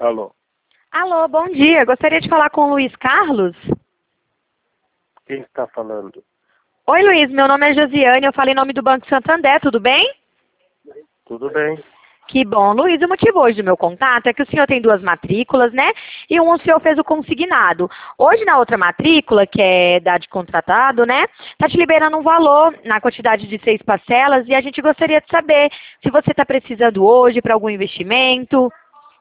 Alô, Alô, bom dia. Gostaria de falar com o Luiz Carlos. quem está falando? Oi, Luiz. Meu nome é Josiane. Eu falo em nome do Banco Santander. Tudo bem? Tudo bem? Que bom. Luiz, o motivo hoje do meu contato é que o senhor tem 2 matrículas, né? E o senhor fez o consignado. Hoje, na outra matrícula, que é da de contratado, né? Tá te liberando um valor na quantidade de 6 parcelas e a gente gostaria de saber se você está precisando hoje para algum investimento.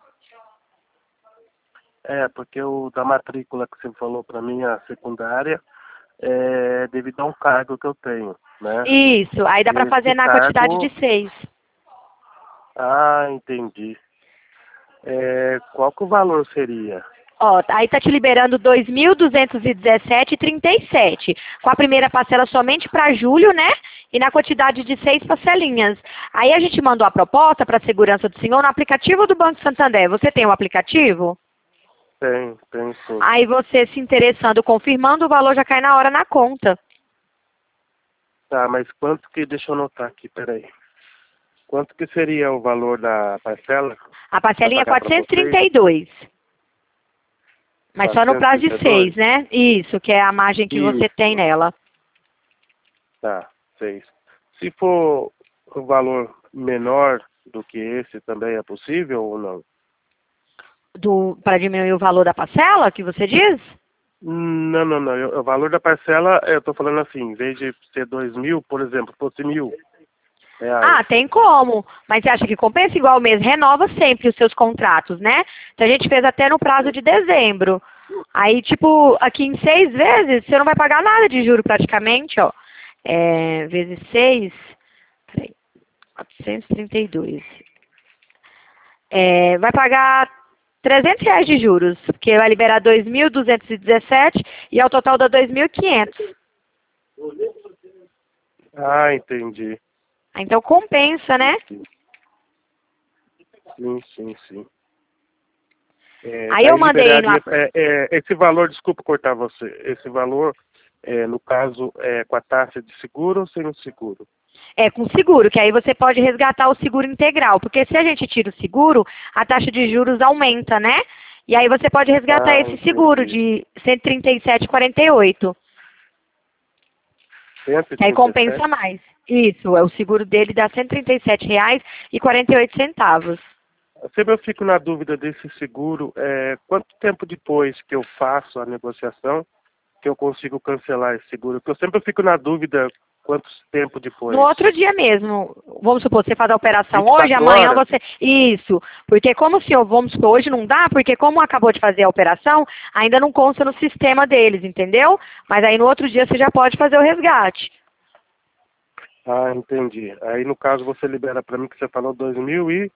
Porque o da matrícula que você falou para mim, a secundária, é devido a um cargo que eu tenho, né? Isso. Aí dá E para fazer esse na quantidade de cargo... 6. Entendi. Qual que o valor seria? Ó, aí tá te liberando 2.217,37, com a primeira parcela somente para julho, né? E na quantidade de 6 parcelinhas. Aí a gente mandou a proposta para a segurança do senhor no aplicativo do Banco Santander. Você tem o aplicativo? Tem sim. Aí você se interessando, confirmando, o valor já cai na hora na conta. Tá, mas quanto que... Deixa eu anotar aqui, peraí. Quanto que seria o valor da parcela A para parcelinha é pagar para vocês? 432. Mas só no prazo de 6, 432? né? Isso, que é a margem que você tem Isso. nela. Tá, 6. Se for um valor menor do que esse, também é possível ou não? Para diminuir o valor da parcela, que você diz? Não, não, não. O valor da parcela, eu estou falando assim, em vez de ser 2.000, por exemplo, fosse R$ 1.000. Ah, tem como. Mas você acha que compensa igual mês? Renova sempre os seus contratos, né? Então a gente fez até no prazo de dezembro. Aí, tipo, aqui em 6 vezes, você não vai pagar nada de juro praticamente, ó. Vezes 6, peraí, 432. Vai pagar R$ 300 de juros, porque vai liberar 2.217 e ao total dá 2.500. Entendi. Então compensa, né? Sim, sim, sim. Aí eu Daí mandei no, liberaria, esse valor, desculpa cortar você, esse valor, no caso, com a taxa de seguro ou sem o seguro? com seguro, que aí você pode resgatar o seguro integral, porque se a gente tira o seguro, a taxa de juros aumenta, né? E aí você pode resgatar esse seguro Entendi. de 137,48, que aí compensa 137? mais. Isso, o seguro dele dá R$ 137,48. Sempre eu fico na dúvida desse seguro, quanto tempo depois que eu faço a negociação que eu consigo cancelar esse seguro? Porque eu sempre fico na dúvida quanto tempo No depois. outro dia mesmo, vamos supor, você faz a operação hoje, 24 amanhã horas? você... Isso, porque como o senhor, vamos supor, hoje não dá, porque como acabou de fazer a operação, ainda não consta no sistema deles, entendeu? Mas aí no outro dia você já pode fazer o resgate. Entendi. Aí no caso você libera para mim que você falou 2.000 e...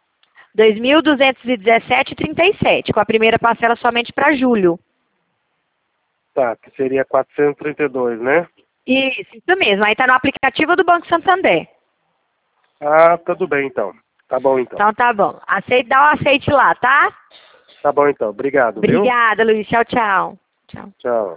2.217,37, com a primeira parcela somente para julho. Tá, que seria 432, né? Isso mesmo. Aí tá no aplicativo do Banco Santander. Tudo bem então. Tá bom então. Então tá bom. Dá um aceite lá, tá? Tá bom então. Obrigado, viu? Obrigada, Luiz. Tchau, tchau. Tchau. Tchau.